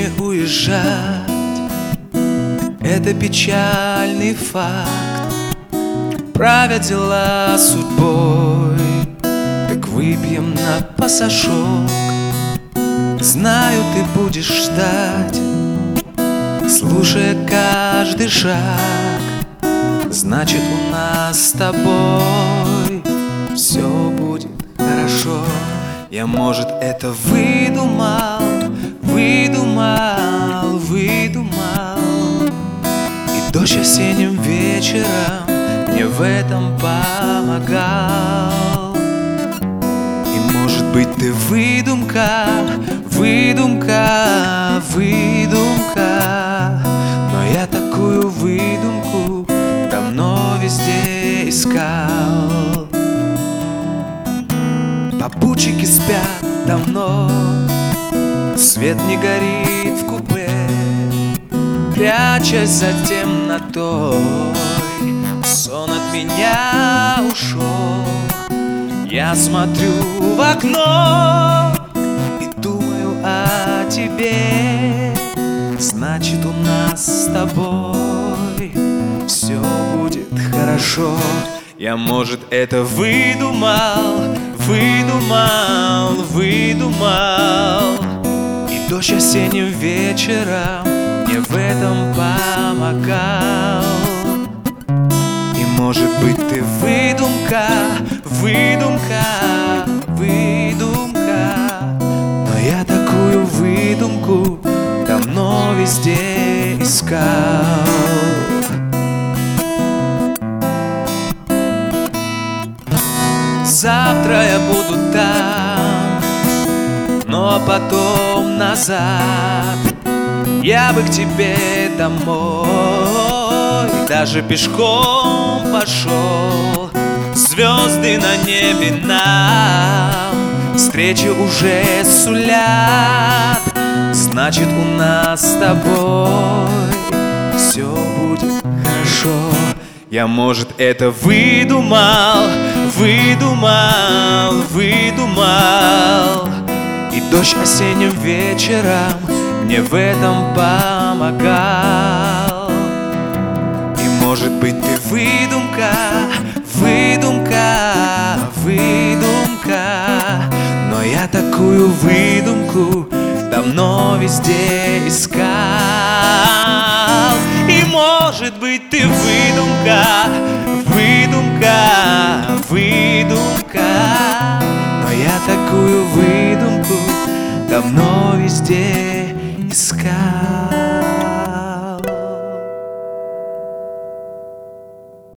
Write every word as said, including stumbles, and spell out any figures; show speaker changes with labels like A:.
A: не уезжать, это печальный факт. Правят дела судьбой, так выпьем на пасашок. Знаю, ты будешь ждать, слушая каждый шаг. Значит, у нас с тобой все будет хорошо. Я, может, это выдумал, выдумал, выдумал. И дождь осенним вечером мне в этом помогал. И, может быть, ты выдумка, выдумка, выдумка. Но я такую выдумку давно везде искал. Попутчики спят давно, свет не горит в купе. Прячась за темнотой, сон от меня ушел. Я смотрю в окно и думаю о тебе. Значит, у нас с тобой все будет хорошо. Я, может, это выдумал, выдумал, выдумал. И дождь осенним вечером мне в этом помогал. И, может быть, ты выдумка, выдумка, выдумка. Но я такую выдумку давно везде искал. Завтра я буду там, но потом назад. Я бы к тебе домой даже пешком пошел. Звезды на небе нам встречи уже сулят. Значит, у нас с тобой все будет хорошо. Я, может, это выдумал, выдумал, выдумал. И дождь осенним вечером мне в этом помогал. И, может быть, ты выдумка, выдумка, выдумка. Но я такую выдумку давно везде искал. И, может быть, ты выдумка, выдумка, выдумка. Но я такую выдумку давно везде искал.